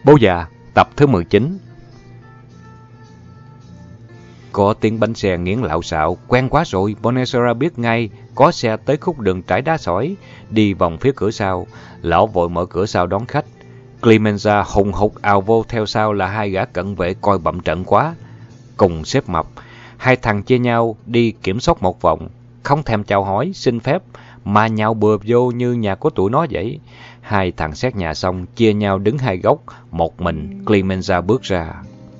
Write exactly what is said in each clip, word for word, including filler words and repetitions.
Bố già, tập thứ mười chín. Có tiếng bánh xe nghiến lạo xạo, quen quá rồi, Bonasera biết ngay, có xe tới khúc đường trải đá sỏi, đi vòng phía cửa sau. Lão vội mở cửa sau đón khách. Clemenza hùng hục ào vô theo sau là hai gã cận vệ coi bậm trận quá. Cùng xếp mập, hai thằng chia nhau đi kiểm soát một vòng, không thèm chào hỏi, xin phép, mà nhào bừa vô như nhà của tụi nó vậy. Hai thằng xét nhà xong, chia nhau đứng hai góc, một mình Clemenza bước ra.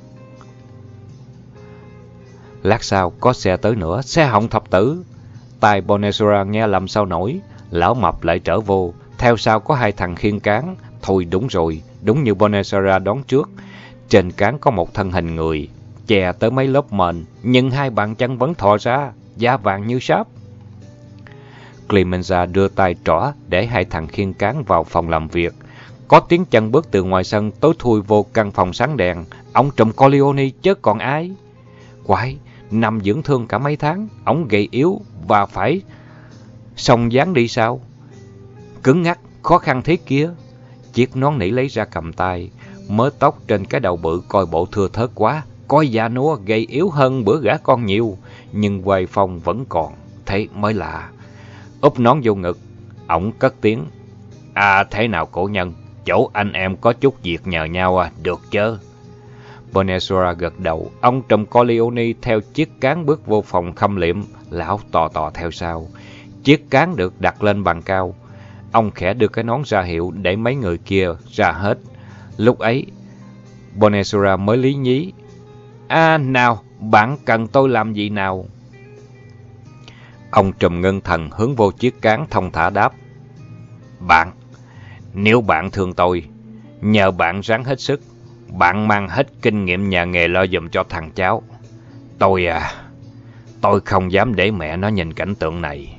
Lát sau, có xe tới nữa, xe hỏng thập tử. Tai Bonasera nghe lầm sao nổi, lão mập lại trở vô, theo sau có hai thằng khiêng cán. Thôi đúng rồi, đúng như Bonasera đoán trước. Trên cán có một thân hình người, chè tới mấy lớp mền, nhưng hai bàn chân vẫn thò ra, da vàng như sáp. Clemenza đưa tay trỏ để hai thằng khiêng cán vào phòng làm việc. Có tiếng chân bước từ ngoài sân tối thui vô căn phòng sáng đèn. Ông trùm Corleone chứ còn ai. Quái, nằm dưỡng thương cả mấy tháng, ông gầy yếu và phải song dáng đi sao? Cứng ngắc, khó khăn thế kia. Chiếc nón nỉ lấy ra cầm tay, mớ tóc trên cái đầu bự coi bộ thưa thớt quá, coi già nua gầy yếu hơn bữa gã con nhiều, nhưng quầy phong vẫn còn, thế mới lạ. Úp nón vô ngực, ổng cất tiếng. À, thế nào cổ nhân, chỗ anh em có chút việc nhờ nhau à, được chứ? Bonasera gật đầu, ông trùm Corleone theo chiếc cán bước vô phòng khâm liệm, lão tò tò theo sau. Chiếc cán được đặt lên bàn cao. Ông khẽ đưa cái nón ra hiệu để mấy người kia ra hết. Lúc ấy, Bonasera mới lý nhí. À, nào, bạn cần tôi làm gì nào? Ông trùm ngân thần hướng vô chiếc cán thông thả đáp. Bạn, nếu bạn thương tôi, nhờ bạn ráng hết sức, bạn mang hết kinh nghiệm nhà nghề lo giùm cho thằng cháu. Tôi à, tôi không dám để mẹ nó nhìn cảnh tượng này.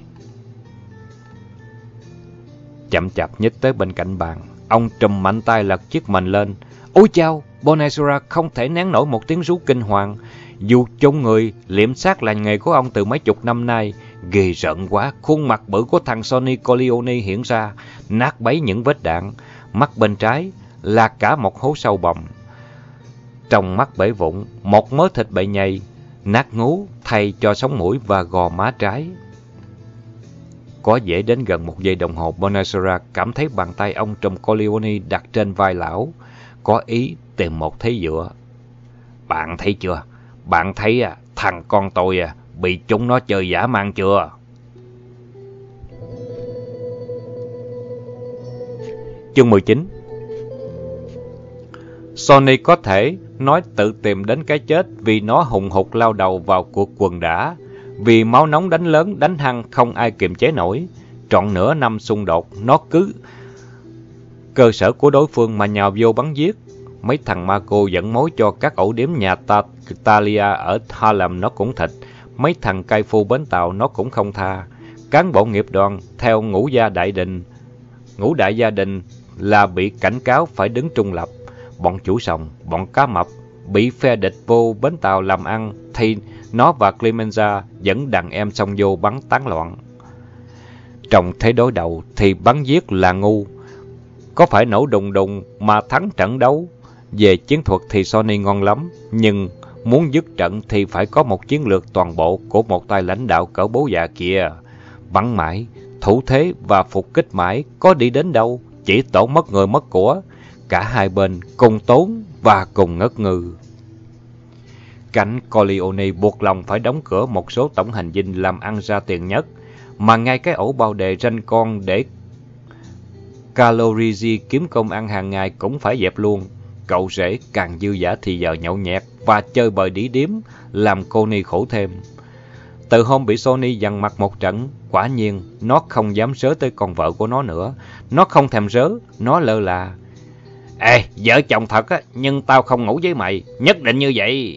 Chậm chạp nhích tới bên cạnh bàn, ông trùm mạnh tay lật chiếc mền lên. Ôi chao, Bonasera không thể nén nổi một tiếng rú kinh hoàng. Dù chôn người, liệm xác là nghề của ông từ mấy chục năm nay. Ghê rợn quá, khuôn mặt bự của thằng Sonny Corleone hiện ra, nát bấy những vết đạn. Mắt bên trái là cả một hố sâu bầm. Trong mắt bể vụn, một mớ thịt bậy nhầy, nát ngú thay cho sống mũi và gò má trái. Có dễ đến gần một giây đồng hồ, Bonasera cảm thấy bàn tay ông trùm Corleone đặt trên vai lão, có ý tìm một thế dựa. Bạn thấy chưa? Bạn thấy à, thằng con tôi à, bị chúng nó chơi dã man chưa? Chương mười chín. Sonny có thể nói tự tìm đến cái chết vì nó hùng hục lao đầu vào cuộc quần đả. Vì máu nóng đánh lớn, đánh hăng không ai kiềm chế nổi. Trọn nửa năm xung đột, nó cứ cơ sở của đối phương mà nhào vô bắn giết. Mấy thằng Marco dẫn mối cho các ổ điếm nhà Talia ở Harlem nó cũng thịt. Mấy thằng cai phu bến tàu nó cũng không tha. Cán bộ nghiệp đoàn theo ngũ gia đại đình, ngũ đại gia đình là bị cảnh cáo phải đứng trung lập. Bọn chủ sòng, bọn cá mập bị phe địch vô bến tàu làm ăn thì nó và Clemenza dẫn đàn em xông vô bắn tán loạn. Trong thế đối đầu thì bắn giết là ngu. Có phải nổ đùng đùng mà thắng trận đấu. Về chiến thuật thì Sonny ngon lắm, nhưng muốn dứt trận thì phải có một chiến lược toàn bộ của một tay lãnh đạo cỡ bố già kia. Bắn mãi, thủ thế và phục kích mãi, có đi đến đâu, chỉ tổn mất người mất của. Cả hai bên cùng tốn và cùng ngất ngư. Cảnh Corleone buộc lòng phải đóng cửa một số tổng hành dinh làm ăn ra tiền nhất, mà ngay cái ổ bao đề ranh con để Calorigi kiếm công ăn hàng ngày cũng phải dẹp luôn. Cậu rể càng dư dả thì giờ nhậu nhẹt và chơi bời đĩ điếm, làm cô Ni khổ thêm. Từ hôm bị Sonny dằn mặt một trận, quả nhiên nó không dám sớ tới con vợ của nó nữa. Nó không thèm rớ, nó lơ là. Ê, vợ chồng thật á, nhưng tao không ngủ với mày, nhất định như vậy.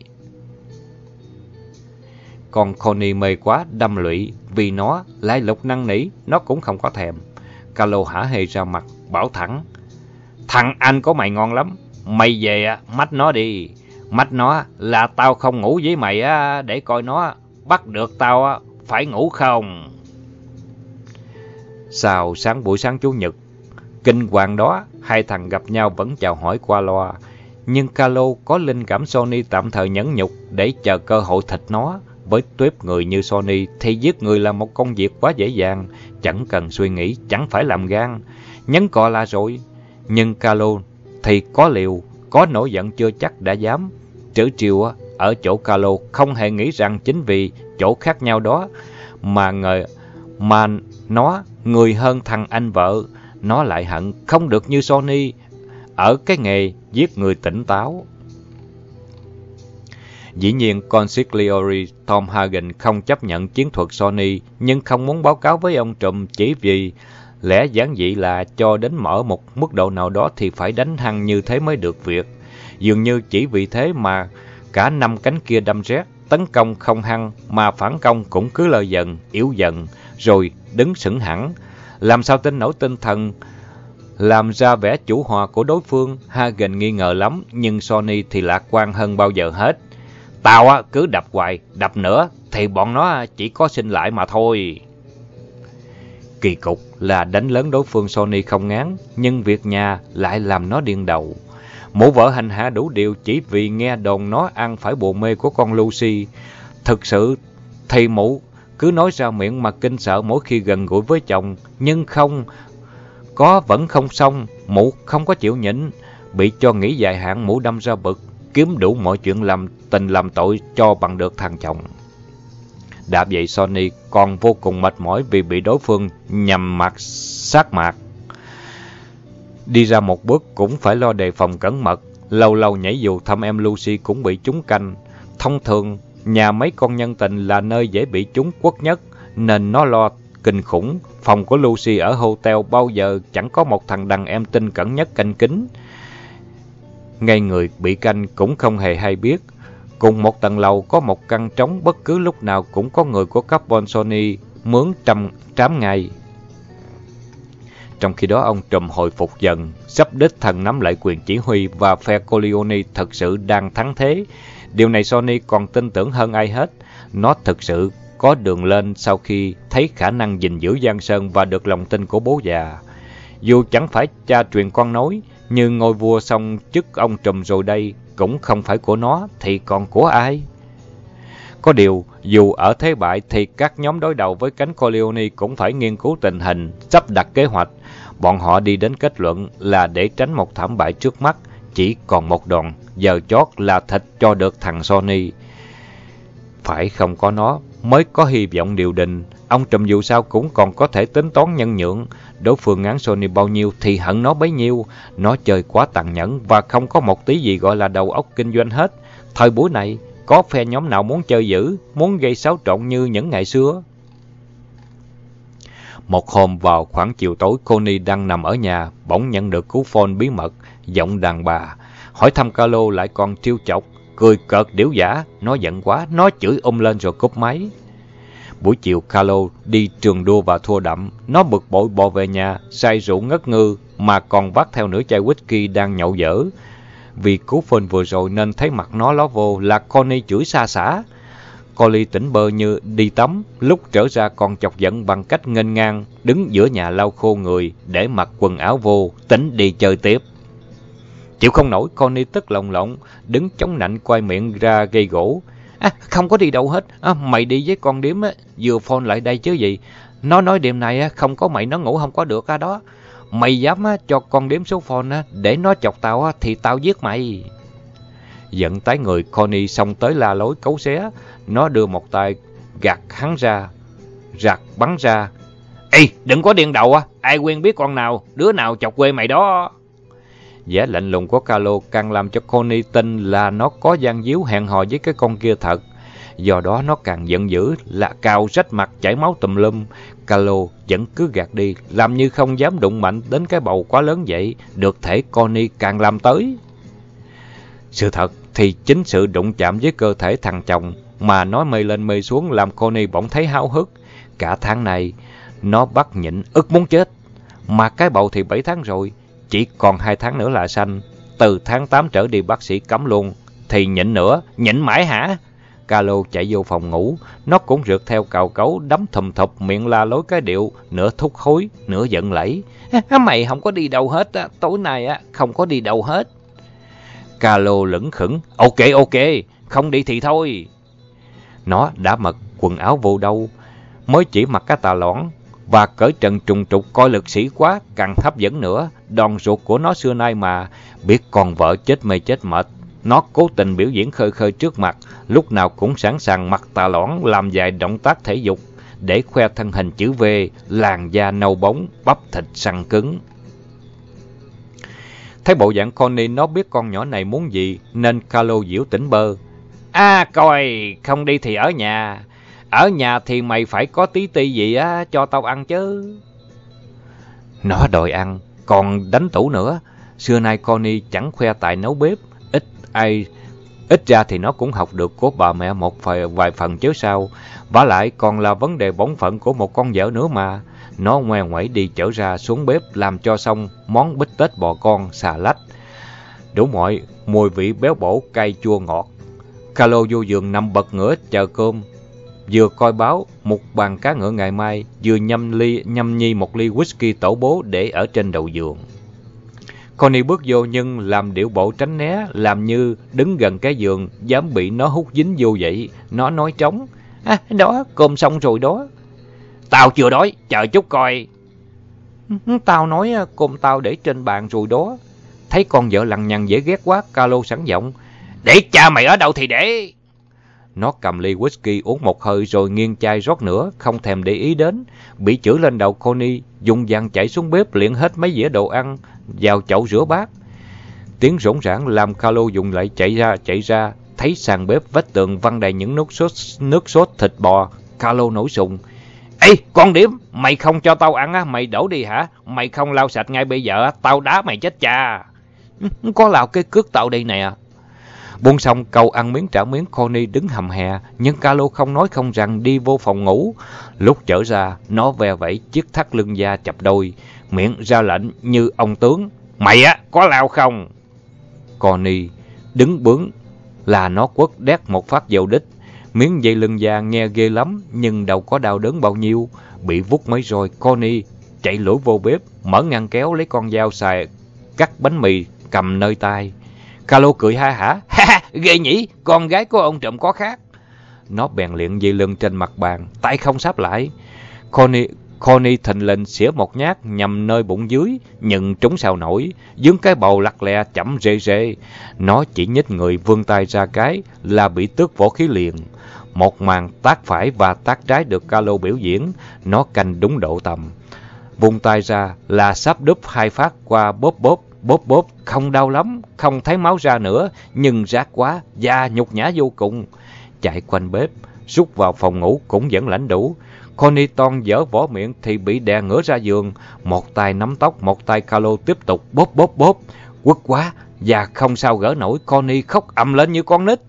Còn Connie mê quá, đâm lụy, vì nó lại lục năn nỉ, nó cũng không có thèm. Carlo hả hê ra mặt, bảo thẳng. Thằng anh của mày ngon lắm, mày về á, mách nó đi. Mách nó là tao không ngủ với mày á, để coi nó bắt được tao á, phải ngủ không. Sau sáng buổi sáng Chủ nhật, kinh hoàng đó, hai thằng gặp nhau vẫn chào hỏi qua loa. Nhưng Carlo có linh cảm Sonny tạm thời nhẫn nhục để chờ cơ hội thịt nó. Với tuýp người như Sonny thì giết người là một công việc quá dễ dàng, chẳng cần suy nghĩ, chẳng phải làm gan, nhấn cò là rồi. Nhưng Carlo thì có liều, có nổi giận chưa chắc đã dám. Trữ chiều ở chỗ Carlo không hề nghĩ rằng chính vì chỗ khác nhau đó mà người mà nó người hơn thằng anh vợ, nó lại hận không được như Sonny ở cái nghề giết người tỉnh táo. Dĩ nhiên, Consigliere Tom Hagen không chấp nhận chiến thuật Sonny, nhưng không muốn báo cáo với ông trùm chỉ vì lẽ giản dị là cho đến mở một mức độ nào đó thì phải đánh hăng như thế mới được việc. Dường như chỉ vì thế mà cả năm cánh kia đâm rét, tấn công không hăng mà phản công cũng cứ lơ dần, yếu dần, rồi đứng sững hẳn. Làm sao tin nổi tinh thần làm ra vẻ chủ hòa của đối phương. Hagen nghi ngờ lắm, nhưng Sonny thì lạc quan hơn bao giờ hết. Tao á cứ đập hoài, đập nữa thì bọn nó chỉ có sinh lại mà thôi. Kỳ cục là đánh lớn đối phương Sonny không ngán, nhưng việc nhà lại làm nó điên đầu. Mụ vợ hành hạ đủ điều chỉ vì nghe đồn nó ăn phải bồ mê của con Lucy. Thực sự thì mụ cứ nói ra miệng mà kinh sợ mỗi khi gần gũi với chồng, nhưng không có vẫn không xong. Mụ không có chịu nhịn, bị cho nghỉ dài hạn mụ đâm ra bực, kiếm đủ mọi chuyện làm tình làm tội cho bằng được thằng chồng. Đã vậy Sonny còn vô cùng mệt mỏi vì bị đối phương nhằm mặt sát mạc. Đi ra một bước cũng phải lo đề phòng cẩn mật, lâu lâu nhảy dù thăm em Lucy cũng bị trúng canh. Thông thường, nhà mấy con nhân tình là nơi dễ bị trúng quất nhất, nên nó lo kinh khủng. Phòng của Lucy ở hotel bao giờ chẳng có một thằng đàn em tinh cẩn nhất canh kính. Ngay người bị canh cũng không hề hay biết. Cùng một tầng lầu có một căn trống, bất cứ lúc nào cũng có người của Capone Sonny mướn trăm trám ngày. Trong khi đó ông trùm hồi phục dần, sắp đích thân nắm lại quyền chỉ huy và phe Corleone thực sự đang thắng thế. Điều này Sonny còn tin tưởng hơn ai hết. Nó thực sự có đường lên sau khi thấy khả năng gìn giữ Giang Sơn và được lòng tin của bố già. Dù chẳng phải cha truyền con nối, nhưng ngôi vua xong chức ông trùm rồi đây cũng không phải của nó thì còn của ai? Có điều, dù ở thế bại thì các nhóm đối đầu với cánh Corleone cũng phải nghiên cứu tình hình, sắp đặt kế hoạch. Bọn họ đi đến kết luận là để tránh một thảm bại trước mắt, chỉ còn một đòn, giờ chót là thịt cho được thằng Sonny. Phải không có nó mới có hy vọng điều đình. Ông trùm dù sao cũng còn có thể tính toán nhân nhượng. Đối phương ngán Sonny bao nhiêu thì hận nó bấy nhiêu. Nó chơi quá tàn nhẫn và không có một tí gì gọi là đầu óc kinh doanh hết. Thời buổi này, có phe nhóm nào muốn chơi dữ, muốn gây xáo trộn như những ngày xưa? Một hôm vào khoảng chiều tối, Connie đang nằm ở nhà, bỗng nhận được cú phone bí mật, giọng đàn bà. Hỏi thăm Carlo lại còn trêu chọc, cười cợt điểu giả. Nó giận quá, nó chửi um lên rồi cúp máy. Buổi chiều Carlo đi trường đua và thua đậm. Nó bực bội bò về nhà, say rượu ngất ngư, mà còn vác theo nửa chai whisky đang nhậu dở. Vì cú phone vừa rồi nên thấy mặt nó ló vô là Connie chửi xa xả. Collie tỉnh bơ như đi tắm, lúc trở ra còn chọc giận bằng cách nghênh ngang, đứng giữa nhà lau khô người, để mặc quần áo vô, tính đi chơi tiếp. Chịu không nổi, Connie tức lồng lộng, đứng chống nạnh quay miệng ra gây gỗ. À, không có đi đâu hết, à, mày đi với con điếm á, vừa phone lại đây chứ gì. Nó nói đêm nay á, không có mày nó ngủ không có được á đó. Mày dám á, cho con điếm số phone á, để nó chọc tao á, thì tao giết mày. Giận tái người, Connie xông tới la lối cấu xé. Nó đưa một tay gạt hắn ra, rạc bắn ra. Ê, đừng có điên đầu á, ai quen biết con nào, đứa nào chọc quê mày đó. Vẻ lạnh lùng của Carlo càng làm cho Connie tin là nó có gian díu hẹn hò với cái con kia thật. Do đó nó càng giận dữ, là cào rách mặt chảy máu tùm lum. Carlo vẫn cứ gạt đi, làm như không dám đụng mạnh đến cái bầu quá lớn vậy. Được thể Connie càng làm tới. Sự thật thì chính sự đụng chạm với cơ thể thằng chồng mà nói mê lên mê xuống làm Connie bỗng thấy háo hức. Cả tháng này nó bắt nhịn ức muốn chết. Mà cái bầu thì bảy tháng rồi, chỉ còn hai tháng nữa là sanh. Từ tháng tám trở đi bác sĩ cấm luôn. Thì nhịn nữa, nhịn mãi hả? Carlo chạy vô phòng ngủ. Nó cũng rượt theo cào cấu, đấm thùm thụp, miệng la lối cái điệu, nửa thúc hối, nửa giận lẫy. Mày không có đi đâu hết á, tối nay á, không có đi đâu hết. Carlo lững khững, ok ok, không đi thì thôi. Nó đã mặc quần áo vô đâu, mới chỉ mặc cái tà lõn và cởi trần trùng trục coi lực sĩ quá, càng hấp dẫn nữa. Đòn ruột của nó xưa nay mà, biết con vợ chết mê chết mệt. Nó cố tình biểu diễn khơi khơi trước mặt, lúc nào cũng sẵn sàng mặc tà lõn làm vài động tác thể dục để khoe thân hình chữ V, làn da nâu bóng, bắp thịt săn cứng. Thấy bộ dạng Connie, nó biết con nhỏ này muốn gì nên Carlo giễu tỉnh bơ. À coi, không đi thì ở nhà. Ở nhà thì mày phải có tí ti gì á cho tao ăn chứ. Nó đòi ăn, còn đánh tủ nữa. Xưa nay Connie chẳng khoe tài nấu bếp, ít ai ít ra thì nó cũng học được của bà mẹ một vài, vài phần chứ sao. Vả lại còn là vấn đề bổn phận của một con vợ nữa mà. Nó ngoe ngoẩy đi chở ra xuống bếp làm cho xong món bít tết bò con, xà lách, đủ mọi mùi vị béo bổ, cay chua ngọt. Carlo vô giường nằm bật ngửa chờ cơm, vừa coi báo một bàn cá ngựa ngày mai, vừa nhâm ly nhâm nhi một ly whisky tổ bố để ở trên đầu giường. Connie bước vô nhưng làm điệu bộ tránh né, làm như đứng gần cái giường, dám bị nó hút dính vô vậy. Nó nói trống, à, đó, cơm xong rồi đó. Tao chưa đói, chờ chút coi. Tao nói cơm tao để trên bàn rồi đó. Thấy con vợ lằng nhằng dễ ghét quá, Carlo sẵn giọng, để cha mày ở đâu thì để. Nó cầm ly whisky uống một hơi rồi nghiêng chai rót nữa, không thèm để ý đến. Bị chửi lên đầu Connie, dùng dằn chạy xuống bếp liệng hết mấy dĩa đồ ăn vào chậu rửa bát. Tiếng rỗng rãng làm Carlo dùng lại chạy ra chạy ra, thấy sàn bếp vách tường văng đầy những nước sốt nước sốt thịt bò. Carlo nổi sùng, ê con điếm, mày không cho tao ăn á, mày đổ đi hả? Mày không lau sạch ngay bây giờ, tao đá mày chết cha. Có lào cái cước tao đây nè. Buông xong câu ăn miếng trả miếng, Connie đứng hầm hè, nhưng Carlo không nói không rằng đi vô phòng ngủ. Lúc trở ra, nó ve vẩy chiếc thắt lưng da chập đôi, miệng ra lệnh như ông tướng, mày á, có lao không? Connie đứng bướng là nó quất đét một phát vào đích. Miếng dây lưng da nghe ghê lắm, nhưng đâu có đau đớn bao nhiêu. Bị vút mấy rồi, Connie chạy lủi vô bếp, mở ngăn kéo lấy con dao xài cắt bánh mì cầm nơi tay. Carlo cười ha hả, ha ha, ghê nhỉ, con gái của ông trộm có khác. Nó bèn liệng dây lưng trên mặt bàn, tay không sáp lại. Connie, Connie thình lình xỉa một nhát nhằm nơi bụng dưới, nhưng trúng sao nổi, dướng cái bầu lặt lẹ chậm rê rê. Nó chỉ nhích người vươn tay ra cái là bị tước võ khí liền. Một màn tác phải và tác trái được Carlo biểu diễn, nó canh đúng độ tầm. Vung tay ra là sáp đúp hai phát qua bóp bóp, bóp bóp, không đau lắm, không thấy máu ra nữa, nhưng rát quá, da nhục nhã vô cùng. Chạy quanh bếp, rút vào phòng ngủ cũng vẫn lãnh đủ. Connie toan dở vỏ miệng thì bị đè ngửa ra giường, một tay nắm tóc, một tay Carlo tiếp tục bóp bóp bóp. Quất quá, và không sao gỡ nổi, Connie khóc ầm lên như con nít.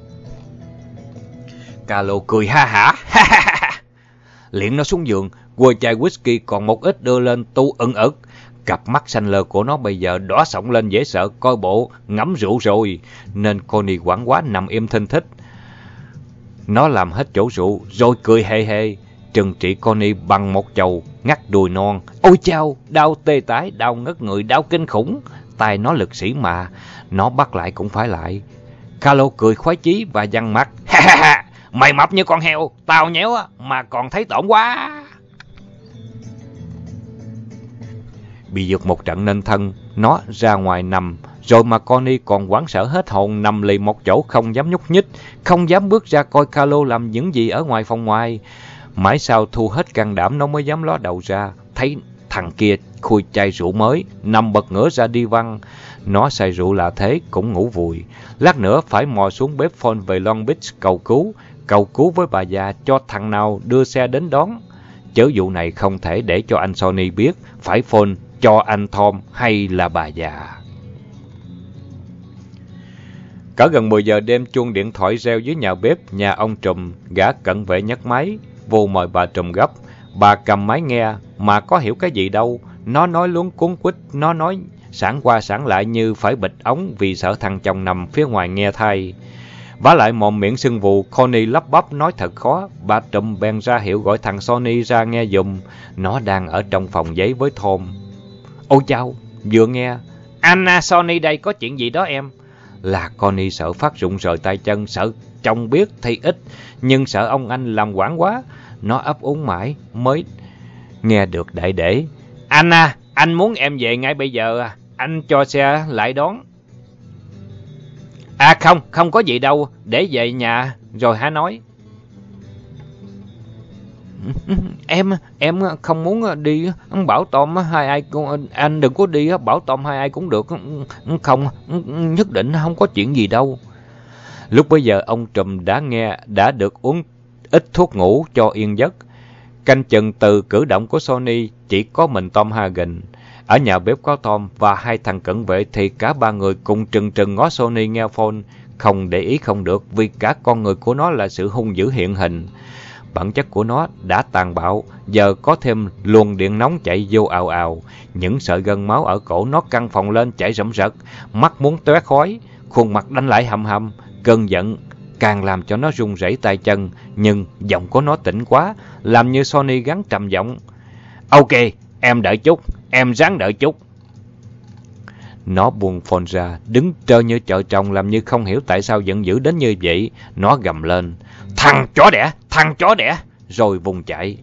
Carlo cười ha hả, ha ha ha. Liệng nó xuống giường, quơ chai whisky còn một ít đưa lên tu ưng ực. Cặp mắt xanh lơ của nó bây giờ đỏ sọng lên dễ sợ, coi bộ ngấm rượu rồi, nên Connie quảng quá nằm im thinh thích. Nó làm hết chỗ rượu, rồi cười hề hề, trừng trị Connie bằng một chầu ngắt đùi non. Ôi chao, đau tê tái, đau ngất người, đau kinh khủng. Tay nó lực sĩ mà, nó bắt lại cũng phải lại. Carlo cười khoái chí và văng mắt, ha ha ha, mày mập như con heo, tao nhéo mà còn thấy tổn quá. Bị giật một trận nên thân, nó ra ngoài nằm, rồi mà Connie còn hoảng sợ hết hồn, nằm lì một chỗ không dám nhúc nhích, không dám bước ra coi Carlo làm những gì ở ngoài phòng ngoài. Mãi sau thu hết can đảm nó mới dám ló đầu ra, thấy thằng kia khui chai rượu mới, nằm bật ngửa ra đi văng. Nó say rượu là thế, cũng ngủ vùi. Lát nữa phải mò xuống bếp phone về Long Beach cầu cứu, cầu cứu với bà già cho thằng nào đưa xe đến đón. Chớ vụ này không thể để cho anh Sonny biết, phải phone cho anh Tom hay là bà già. Cả gần mười giờ đêm, chuông điện thoại reo dưới nhà bếp nhà ông Trùm. Gã cận vệ nhấc máy, vô mời bà Trùm gấp. Bà cầm máy nghe, mà có hiểu cái gì đâu. Nó nói luống cuống quýt, nó nói sảng qua sảng lại như phải bịt ống vì sợ thằng chồng nằm phía ngoài nghe thay. Vả lại mồm miệng sưng vù, Connie lắp bắp nói thật khó. Bà Trùm bèn ra hiệu gọi thằng Sonny ra nghe giùm. Nó đang ở trong phòng giấy với Tom. Ôi chao, vừa nghe Anna, Sonny đây, có chuyện gì đó em? Là Connie sợ phát rụng rời tay chân, sợ chồng biết thì ít, nhưng sợ ông anh làm quản quá. Nó ấp úng mãi mới nghe được đại để. Anna, anh muốn em về ngay bây giờ à? Anh cho xe lại đón. À không, không có gì đâu, để về nhà rồi hả nói. Em, em không muốn đi, bảo Tom hai ai cũng, anh đừng có đi, bảo Tom hai ai cũng được. Không, nhất định không có chuyện gì đâu. Lúc bấy giờ ông Trùm đã nghe, đã được uống ít thuốc ngủ cho yên giấc. Canh chừng từ cử động của Sonny, chỉ có mình Tom Hagen. Ở nhà bếp có Tom và hai thằng cận vệ thì cả ba người cùng trừng trừng ngó Sonny nghe phone. Không để ý không được vì cả con người của nó là sự hung dữ hiện hình. Bản chất của nó đã tàn bạo, giờ có thêm luồng điện nóng chạy vô ào ào. Những sợi gân máu ở cổ nó căng phồng lên chảy rẫm rật, mắt muốn tóe khói, khuôn mặt đánh lại hầm hầm. Cơn giận càng làm cho nó run rẩy tay chân, nhưng giọng của nó tỉnh quá, làm như Sonny gắn trầm giọng. Ok, em đợi chút, em ráng đợi chút. Nó buông phone ra, đứng trơ như chợ trồng, làm như không hiểu tại sao giận dữ đến như vậy. Nó gầm lên, thằng chó đẻ, thằng chó đẻ, rồi vùng chạy.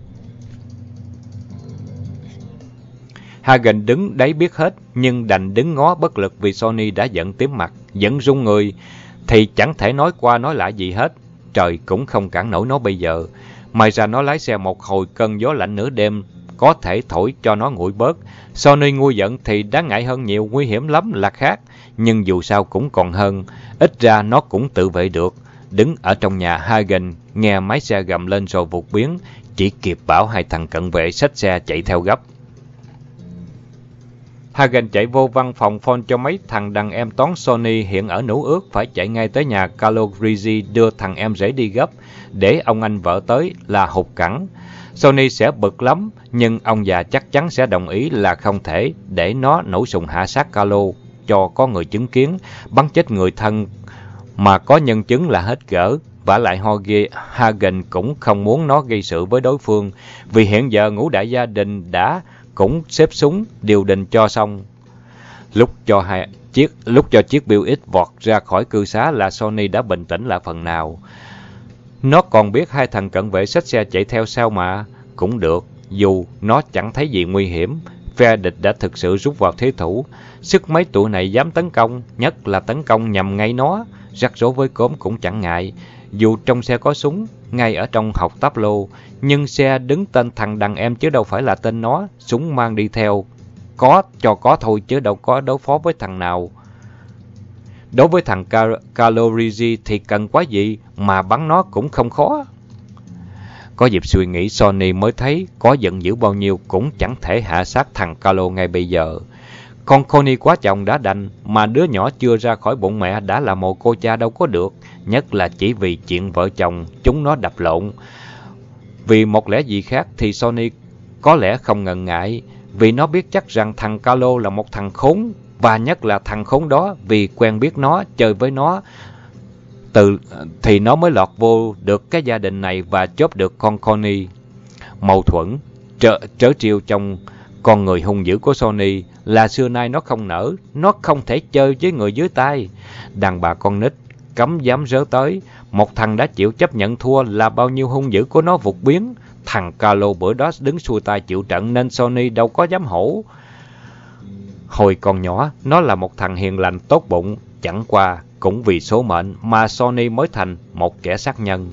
Hagen đứng đấy biết hết, nhưng đành đứng ngó bất lực vì Sonny đã giận tím mặt, giận run người, thì chẳng thể nói qua nói lại gì hết. Trời cũng không cản nổi nó bây giờ. May ra nó lái xe một hồi, cơn gió lạnh nửa đêm có thể thổi cho nó nguội bớt. Sonny nguôi giận thì đáng ngại hơn nhiều, nguy hiểm lắm là khác. Nhưng dù sao cũng còn hơn, ít ra nó cũng tự vệ được. Đứng ở trong nhà, Hagen nghe máy xe gầm lên rồi vụt biến, chỉ kịp bảo hai thằng cận vệ xách xe chạy theo gấp. Hagen chạy vô văn phòng phone cho mấy thằng đàn em toán Sonny hiện ở Nữ Ước phải chạy ngay tới nhà Calorizzi đưa thằng em rể đi gấp, để ông anh vợ tới là hụt cẳng. Sonny sẽ bực lắm, nhưng ông già chắc chắn sẽ đồng ý là không thể để nó nổ súng hạ sát Calo cho có người chứng kiến, bắn chết người thân mà có nhân chứng là hết gỡ. Vả lại Hoge Hagen cũng không muốn nó gây sự với đối phương, vì hiện giờ ngũ đại gia đình đã cũng xếp súng điều đình cho xong. Lúc cho hai chiếc lúc cho chiếc Bill X vọt ra khỏi cư xá là Sonny đã bình tĩnh lại phần nào. Nó còn biết hai thằng cận vệ xách xe chạy theo sau mà. Cũng được, dù nó chẳng thấy gì nguy hiểm. Phe địch đã thực sự rút vào thế thủ. Sức mấy tụi này dám tấn công, nhất là tấn công nhằm ngay nó. Rắc rối với cốm cũng chẳng ngại. Dù trong xe có súng, ngay ở trong học táp lô, nhưng xe đứng tên thằng đàn em chứ đâu phải là tên nó. Súng mang đi theo, có cho có thôi chứ đâu có đối phó với thằng nào. Đối với thằng Calorizzi thì cần quá gì, mà bắn nó cũng không khó. Có dịp suy nghĩ, Sonny mới thấy có giận dữ bao nhiêu cũng chẳng thể hạ sát thằng Calo ngay bây giờ. Con Connie quá chồng đã đành, mà đứa nhỏ chưa ra khỏi bụng mẹ đã là mồ cô cha đâu có được. Nhất là chỉ vì chuyện vợ chồng chúng nó đập lộn. Vì một lẽ gì khác thì Sonny có lẽ không ngần ngại, vì nó biết chắc rằng thằng Calo là một thằng khốn, và nhất là thằng khốn đó vì quen biết nó, chơi với nó, từ thì nó mới lọt vô được cái gia đình này và chớp được con Connie. Mâu thuẫn trở, trở triều trong con người hung dữ của Sonny là xưa nay nó không nỡ. Nó không thể chơi với người dưới tay. Đàn bà con nít cấm dám rớ tới. Một thằng đã chịu chấp nhận thua là bao nhiêu hung dữ của nó vụt biến. Thằng Calo bữa đó đứng xuôi tay chịu trận nên Sonny đâu có dám hổ. Hồi còn nhỏ, nó là một thằng hiền lành tốt bụng. Chẳng qua cũng vì số mệnh mà Sonny mới thành một kẻ sát nhân.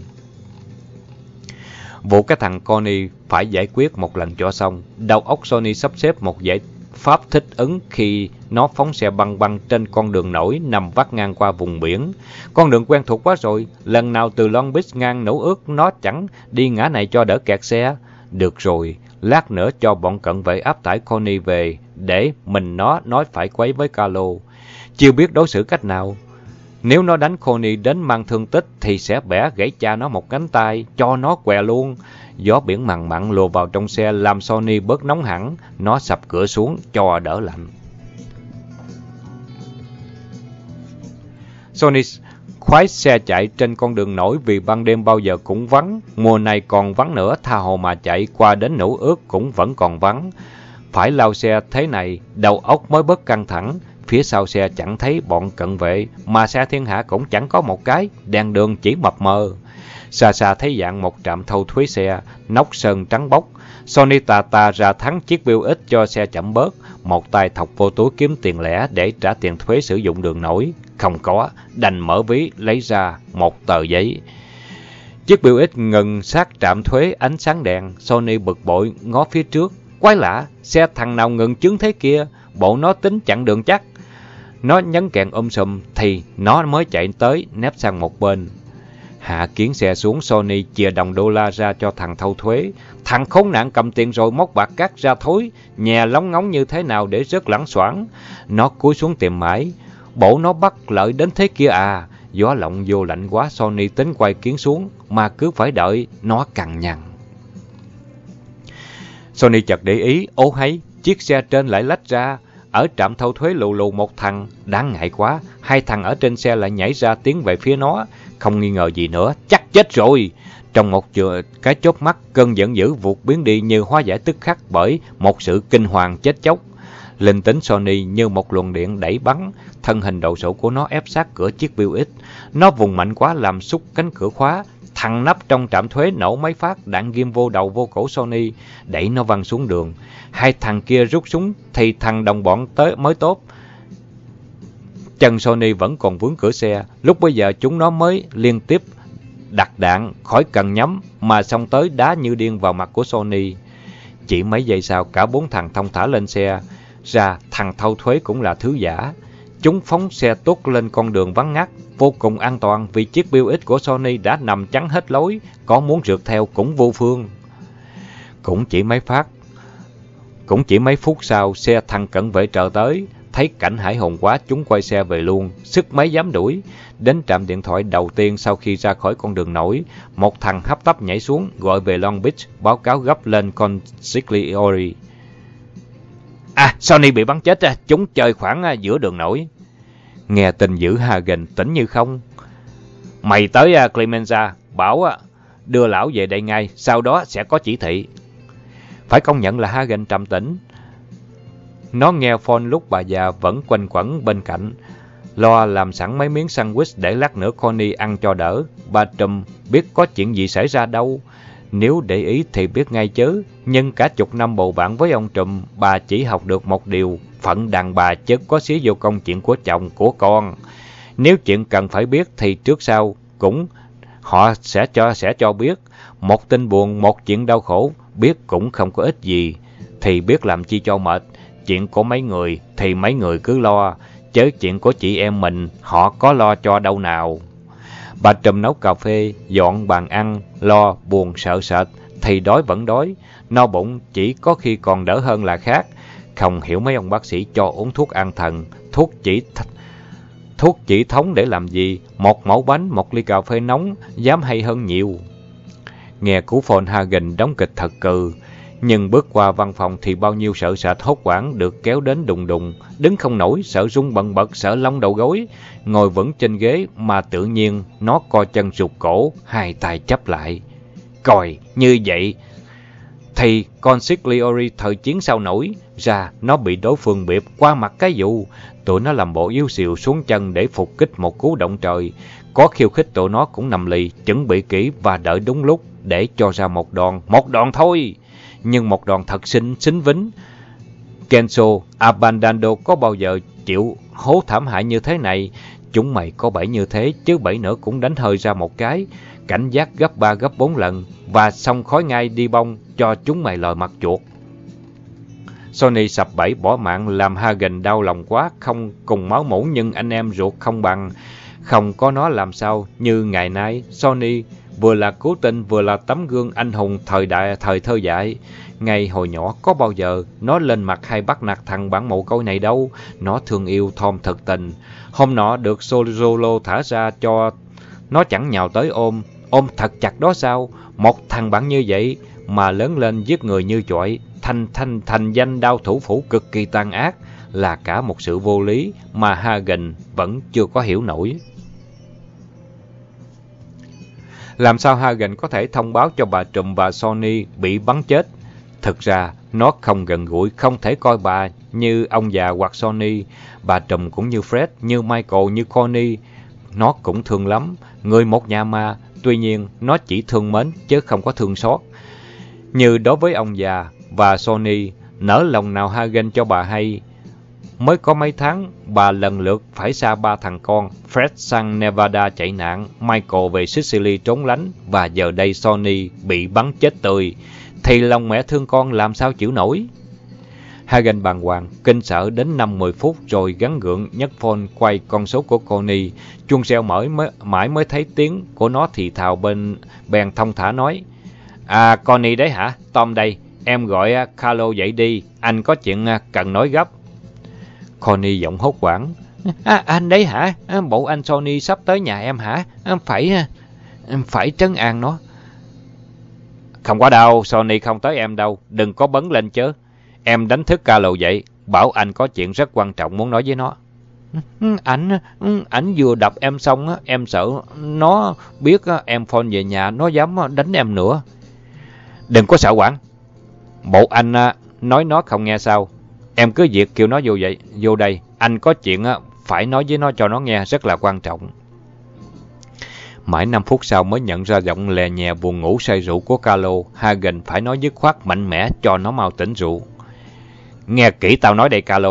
Vụ cái thằng Connie phải giải quyết một lần cho xong. Đầu óc Sonny sắp xếp một giải pháp thích ứng khi nó phóng xe băng băng trên con đường nổi nằm vắt ngang qua vùng biển. Con đường quen thuộc quá rồi, lần nào từ Long Beach ngang Nữ Ước nó chẳng đi ngã này cho đỡ kẹt xe. Được rồi, lát nữa cho bọn cận vệ áp tải Connie về để mình nó nói phải quấy với Calo. Chưa biết đối xử cách nào. Nếu nó đánh Connie đến mang thương tích thì sẽ bẻ gãy cha nó một cánh tay, cho nó què luôn. Gió biển mặn mặn lùa vào trong xe làm Sonny bớt nóng hẳn. Nó sập cửa xuống cho đỡ lạnh. Sonny khoái xe chạy trên con đường nổi vì ban đêm bao giờ cũng vắng. Mùa này còn vắng nữa, tha hồ mà chạy qua đến Nũ Ước cũng vẫn còn vắng. Phải lao xe thế này, đầu óc mới bớt căng thẳng. Phía sau xe chẳng thấy bọn cận vệ, mà xe thiên hạ cũng chẳng có một cái, đèn đường chỉ mập mờ. Xa xa thấy dạng một trạm thâu thuế xe, nóc sơn trắng bóc. Sonny tà tà ra thắng chiếc bill ít cho xe chậm bớt, một tay thọc vô túi kiếm tiền lẻ để trả tiền thuế sử dụng đường nổi. Không có, đành mở ví lấy ra một tờ giấy. Chiếc bill ít ngừng sát trạm thuế ánh sáng đèn. Sonny bực bội ngó phía trước. Quái lạ, xe thằng nào ngừng chướng thế kia, bộ nó tính chặn đường chắc. Nó nhấn kèn um sùm thì nó mới chạy tới, nép sang một bên. Hạ kiến xe xuống, Sonny chìa đồng đô la ra cho thằng thâu thuế. Thằng khốn nạn cầm tiền rồi móc bạc cắt ra thối, nhè lóng ngóng như thế nào để rất lãng xoảng. Nó cúi xuống tìm mãi, bộ nó bắt lợi đến thế kia à. Gió lộng vô lạnh quá, Sonny tính quay kiến xuống, mà cứ phải đợi nó cằn nhằn. Sonny chợt để ý, ố hay, chiếc xe trên lại lách ra. Ở trạm thâu thuế lù lù một thằng, đáng ngại quá, hai thằng ở trên xe lại nhảy ra tiến về phía nó. Không nghi ngờ gì nữa, chắc chết rồi. Trong một cái chớp mắt, cơn giận dữ vụt biến đi như hóa giải tức khắc bởi một sự kinh hoàng chết chóc. Linh tính Sonny như một luồng điện đẩy bắn, thân hình độ sộ của nó ép sát cửa chiếc bill ít. Nó vùng mạnh quá làm xúc cánh cửa khóa. Thằng nắp trong trạm thuế nổ mấy phát, đạn ghim vô đầu vô cổ Sonny, đẩy nó văng xuống đường. Hai thằng kia rút súng thì thằng đồng bọn tới mới tốt. Chân Sonny vẫn còn vướng cửa xe, lúc bây giờ chúng nó mới liên tiếp đặt đạn khỏi cần nhắm mà xông tới đá như điên vào mặt của Sonny. Chỉ mấy giây sau, cả bốn thằng thong thả lên xe. Ra thằng thâu thuế cũng là thứ giả. Chúng phóng xe tốt lên con đường vắng ngắt, vô cùng an toàn vì chiếc bill ít của Sonny đã nằm chắn hết lối, có muốn rượt theo cũng vô phương. Cũng chỉ mấy phát, cũng chỉ mấy phút sau, xe thằng cận vệ trợ tới, thấy cảnh hãi hùng quá, chúng quay xe về luôn, sức mấy dám đuổi. Đến trạm điện thoại đầu tiên sau khi ra khỏi con đường nổi, một thằng hấp tấp nhảy xuống, gọi về Long Beach, báo cáo gấp lên Consigliere. À, Sonny bị bắn chết, chúng chơi khoảng giữa đường nổi. Nghe tin dữ, Hagen tỉnh như không. Mày tới Clemenza, bảo đưa lão về đây ngay, sau đó sẽ có chỉ thị. Phải công nhận là Hagen trầm tĩnh. Nó nghe phone lúc bà già vẫn quanh quẩn bên cạnh, lo làm sẵn mấy miếng sandwich để lát nữa Connie ăn cho đỡ. Bà Trùm biết có chuyện gì xảy ra đâu. Nếu để ý thì biết ngay chứ, nhưng cả chục năm bầu bạn với ông Trùm, bà chỉ học được một điều, phận đàn bà chớ có xía vô công chuyện của chồng, của con. Nếu chuyện cần phải biết thì trước sau cũng họ sẽ cho sẽ cho biết. Một tin buồn, một chuyện đau khổ, biết cũng không có ích gì, thì biết làm chi cho mệt. Chuyện của mấy người thì mấy người cứ lo, chớ chuyện của chị em mình họ có lo cho đâu nào. Bà Trùm nấu cà phê, dọn bàn ăn, lo, buồn, sợ sệt, thì đói vẫn đói, no bụng chỉ có khi còn đỡ hơn là khác. Không hiểu mấy ông bác sĩ cho uống thuốc an thần, thuốc chỉ th thuốc chỉ thống để làm gì, một mẩu bánh, một ly cà phê nóng, dám hay hơn nhiều. Nghe cú phone, Hagen đóng kịch thật cừ, nhưng bước qua văn phòng thì bao nhiêu sợ sệt hốt hoảng được kéo đến đùng đùng, đứng không nổi, sợ run bần bật, sợ lông đầu gối, ngồi vững trên ghế mà tự nhiên nó co chân rụt cổ, hai tay chắp lại. Coi, như vậy thì Consigliere thời chiến sao nổi, ra nó bị đối phương biệp qua mặt cái vụ. Tụi nó làm bộ yếu xìu xuống chân để phục kích một cú động trời. Có khiêu khích tụi nó cũng nằm lì, chuẩn bị kỹ và đợi đúng lúc để cho ra một đòn, một đòn thôi. Nhưng một đòn thật xinh, xính vính. Kenzo Abandando có bao giờ chịu hố thảm hại như thế này. Chúng mày có bẫy như thế, chứ bẫy nữa cũng đánh hơi ra một cái. Cảnh giác gấp ba gấp bốn lần, và xong khói ngay đi bông cho chúng mày lòi mặt chuột. Sonny sập bẫy bỏ mạng làm Hagen đau lòng quá, không cùng máu mủ nhưng anh em ruột không bằng. Không có nó làm sao như ngày nay. Sonny vừa là cứu tinh vừa là tấm gương anh hùng thời đại thời thơ dại. Ngày hồi nhỏ có bao giờ nó lên mặt hay bắt nạt thằng bản mồ côi này đâu. Nó thương yêu Tom thực tình. Hôm nọ được Solo thả ra cho nó chẳng nhào tới ôm. Ôm thật chặt đó sao? Một thằng bản như vậy mà lớn lên giết người như chọi, thành thành thành danh đao thủ phủ cực kỳ tàn ác, là cả một sự vô lý mà Hagen vẫn chưa có hiểu nổi. Làm sao Hagen có thể thông báo cho bà Trùm và Sonny bị bắn chết? Thực ra, nó không gần gũi, không thể coi bà như ông già hoặc Sonny. Bà Trùm cũng như Fred, như Michael, như Connie. Nó cũng thương lắm, người một nhà ma. Tuy nhiên, nó chỉ thương mến chứ không có thương xót. Như đối với ông già và Sonny, nỡ lòng nào Hagen cho bà hay. Mới có mấy tháng, bà lần lượt phải xa ba thằng con. Fred sang Nevada chạy nạn, Michael về Sicily trốn lánh, và giờ đây Sonny bị bắn chết tươi. Thì lòng mẹ thương con làm sao chịu nổi. Hagen bàng hoàng, kinh sợ đến năm mười phút rồi gắng gượng nhấc phone quay con số của Connie. Chuông reo mãi mới, mãi mới thấy tiếng của nó thì thào bên bèn thông thả nói. À, Connie đấy hả? Tom đây. Em gọi Carlo dậy đi. Anh có chuyện cần nói gấp. Connie giọng hốt hoảng. À, anh đấy hả? Bộ anh Sonny sắp tới nhà em hả? Phải, phải trấn an nó. Không có đâu, Sonny không tới em đâu. Đừng có bấn lên chứ. Em đánh thức Carlo dậy. Bảo anh có chuyện rất quan trọng muốn nói với nó. Ảnh, ảnh vừa đập em xong, em sợ nó biết em phone về nhà, nó dám đánh em nữa. Đừng có sợ quản. Bộ anh nói nó không nghe sao. Em cứ việc kêu nó vô vậy, vô đây. Anh có chuyện phải nói với nó cho nó nghe, rất là quan trọng. Mãi năm phút sau mới nhận ra giọng lè nhè buồn ngủ say rượu của Carlo. Hagen phải nói dứt khoát mạnh mẽ cho nó mau tỉnh rượu. Nghe kỹ tao nói đây Carlo.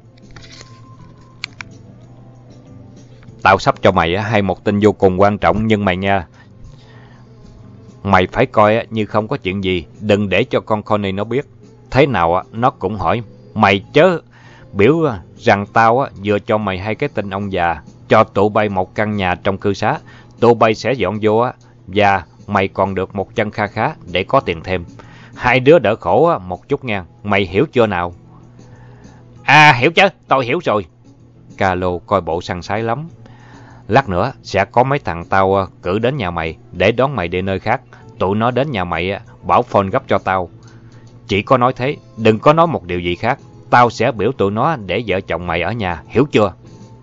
Tao sắp cho mày hay một tin vô cùng quan trọng, nhưng mày nghe. Mày phải coi như không có chuyện gì, đừng để cho con Connie nó biết. Thế nào nó cũng hỏi mày chớ biểu rằng tao vừa cho mày hai cái tin ông già, cho tụi bay một căn nhà trong cư xá. Tụi bay sẽ dọn vô và mày còn được một chân kha khá để có tiền thêm. Hai đứa đỡ khổ một chút nha, mày hiểu chưa nào? À, hiểu chứ, tôi hiểu rồi. Carlo coi bộ săn sái lắm. Lát nữa sẽ có mấy thằng tao cử đến nhà mày để đón mày đi nơi khác. Tụi nó đến nhà mày bảo phone gấp cho tao. Chỉ có nói thế, đừng có nói một điều gì khác. Tao sẽ biểu tụi nó để vợ chồng mày ở nhà, hiểu chưa?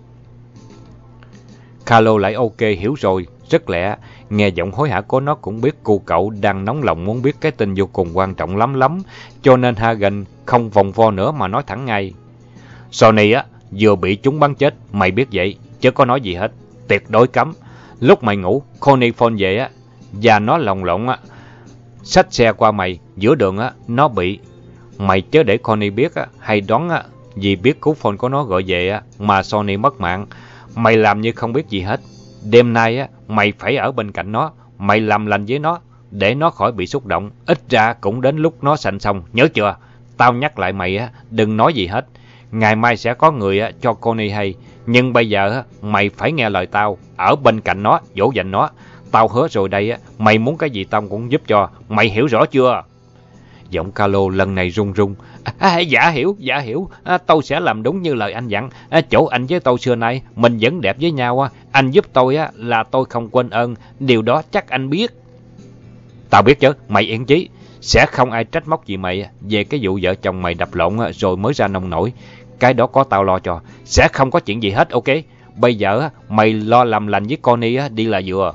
Carlo lại ok, hiểu rồi, rất lẹ. Nghe giọng hối hả của nó cũng biết cô cậu đang nóng lòng muốn biết cái tin vô cùng quan trọng lắm lắm. Cho nên Hagen không vòng vo nữa mà nói thẳng ngay. Sonny á, vừa bị chúng bắn chết, mày biết vậy, chứ có nói gì hết. Tuyệt đối cấm. Lúc mày ngủ, Connie phone về á, và nó lồng lộn á, xách xe qua mày, giữa đường á, nó bị. Mày chớ để Connie biết á, hay đoán á, vì biết cú phone của nó gọi về á, mà Sonny mất mạng. Mày làm như không biết gì hết. Đêm nay á, mày phải ở bên cạnh nó, mày làm lành với nó, để nó khỏi bị xúc động. Ít ra cũng đến lúc nó sanh xong, nhớ chưa? Tao nhắc lại mày á, đừng nói gì hết. Ngày mai sẽ có người á, cho Connie hay. Nhưng bây giờ á, mày phải nghe lời tao, ở bên cạnh nó, dỗ dành nó. Tao hứa rồi đây á, mày muốn cái gì tao cũng giúp cho. Mày hiểu rõ chưa? Giọng Carlo lần này run run. À, dạ hiểu, dạ hiểu. À, tôi sẽ làm đúng như lời anh dặn. À, chỗ anh với tôi xưa nay, mình vẫn đẹp với nhau. À. Anh giúp tôi á, là tôi không quên ơn. Điều đó chắc anh biết. Tao biết chứ, mày yên chí. Sẽ không ai trách móc gì mày về cái vụ vợ chồng mày đập lộn rồi mới ra nông nổi. Cái đó có tao lo cho. Sẽ không có chuyện gì hết, ok? Bây giờ mày lo làm lành với Connie đi là vừa.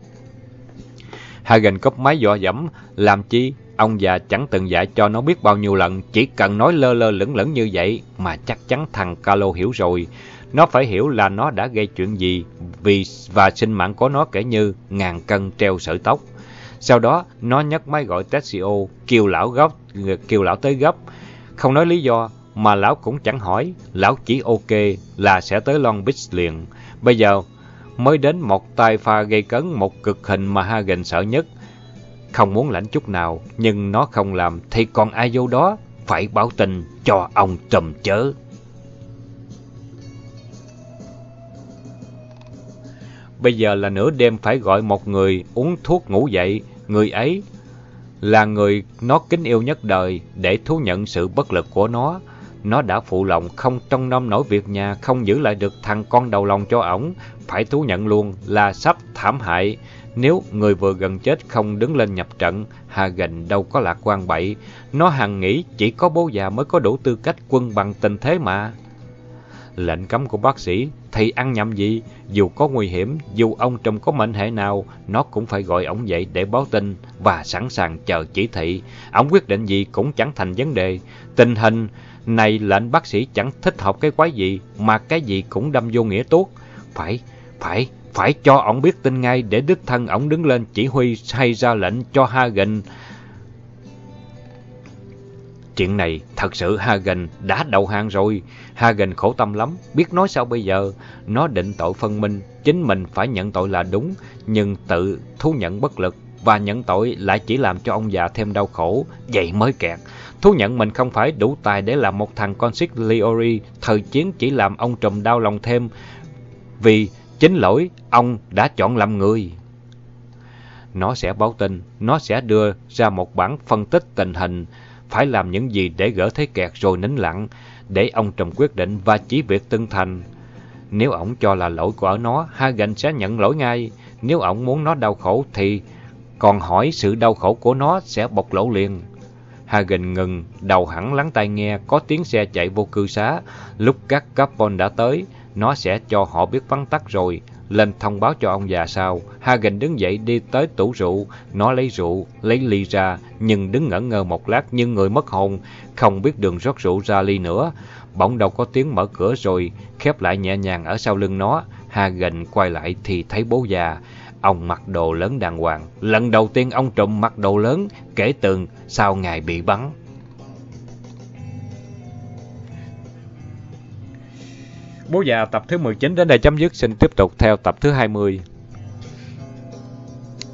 Hagen cúp máy dọa dẫm. Làm chi? Ông già chẳng từng dạy cho nó biết bao nhiêu lần. Chỉ cần nói lơ lơ lửng lửng như vậy mà chắc chắn thằng Carlo hiểu rồi. Nó phải hiểu là nó đã gây chuyện gì vì và sinh mạng của nó kể như ngàn cân treo sợi tóc. Sau đó nó nhấc máy gọi taxi ô, kêu lão gấp, kêu lão tới gấp. Không nói lý do mà lão cũng chẳng hỏi. Lão chỉ ok là sẽ tới Long Beach liền. Bây giờ mới đến một tay pha gây cấn, một cực hình mà Hagen sợ nhất. Không muốn lãnh chút nào, nhưng nó không làm thì còn ai vô đó. Phải báo tin cho ông Trùm chớ. Bây giờ là nửa đêm phải gọi một người uống thuốc ngủ dậy. Người ấy là người nó kính yêu nhất đời để thú nhận sự bất lực của nó. Nó đã phụ lòng không trông nom nổi việc nhà, không giữ lại được thằng con đầu lòng cho ổng. Phải thú nhận luôn là sắp thảm hại. Nếu người vừa gần chết không đứng lên nhập trận, Hagen đâu có lạc quan bậy. Nó hằng nghĩ chỉ có bố già mới có đủ tư cách quân bằng tình thế mà. Lệnh cấm của bác sĩ, thầy ăn nhầm gì? Dù có nguy hiểm, dù ông trùm có mệnh hệ nào, nó cũng phải gọi ổng dậy để báo tin và sẵn sàng chờ chỉ thị. Ổng quyết định gì cũng chẳng thành vấn đề. Tình hình này lệnh bác sĩ chẳng thích hợp cái quái gì, mà cái gì cũng đâm vô nghĩa tuốt. Phải, phải, phải cho ổng biết tin ngay để đích thân ổng đứng lên chỉ huy hay ra lệnh cho Hagen. Chuyện này thật sự Hagen đã đầu hàng rồi. Hagen khổ tâm lắm, biết nói sao bây giờ. Nó định tội phân minh, chính mình phải nhận tội là đúng, nhưng tự thú nhận bất lực và nhận tội lại chỉ làm cho ông già thêm đau khổ, vậy mới kẹt. Thú nhận mình không phải đủ tài để làm một thằng consigliere, thời chiến chỉ làm ông trùm đau lòng thêm, vì chính lỗi ông đã chọn làm người. Nó sẽ báo tin, nó sẽ đưa ra một bản phân tích tình hình, phải làm những gì để gỡ thế kẹt rồi nín lặng, để ông trùm quyết định và chỉ việc tuân thành. Nếu ổng cho là lỗi của nó, Hagen sẽ nhận lỗi ngay. Nếu ổng muốn nó đau khổ thì còn hỏi sự đau khổ của nó sẽ bộc lộ liền. Hagen ngừng, đầu hẳn lắng tai nghe, có tiếng xe chạy vô cư xá. Lúc các carbon đã tới, nó sẽ cho họ biết vắn tắt rồi, lên thông báo cho ông già sau. Hagen đứng dậy đi tới tủ rượu, nó lấy rượu, lấy ly ra, nhưng đứng ngẩn ngơ một lát như người mất hồn, không biết đường rót rượu ra ly nữa. Bỗng đâu có tiếng mở cửa rồi, khép lại nhẹ nhàng ở sau lưng nó. Hagen quay lại thì thấy bố già. Ông mặc đồ lớn đàng hoàng, lần đầu tiên ông trùm mặc đồ lớn kể từ sau ngày bị bắn. Bố già tập thứ mười chín đến đây chấm dứt, xin tiếp tục theo tập thứ hai mươi.